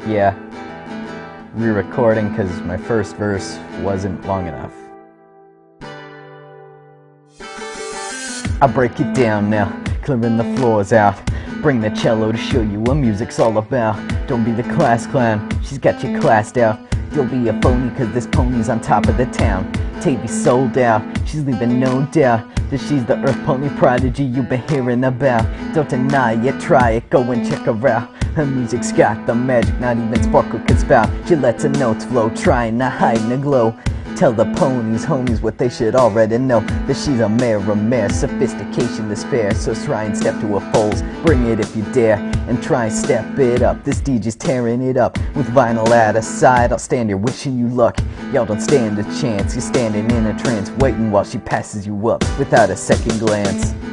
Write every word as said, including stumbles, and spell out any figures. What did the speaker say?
Yeah, re-recording because my first verse wasn't long enough. I'll break it down now, clearing the floors out. Bring the cello to show you what music's all about. Don't be the class clown, she's got you classed out. You'll be a phony cause this pony's on top of the town. Tavy sold out, she's leaving no doubt that she's the earth pony prodigy you've been hearing about. Don't deny it, try it, go and check her out. Her music's got the magic, not even Sparkle can spout. She lets her notes flow, trying to hide in the glow. Tell the ponies, homies, what they should already know, that she's a mare of mare, sophistication to spare. So try and step to her foals, bring it if you dare, and try and step it up. This D J's tearing it up, with vinyl at her side. I'll stand here wishing you luck, y'all don't stand a chance. You're standing in a trance, waiting while she passes you up, without a second glance.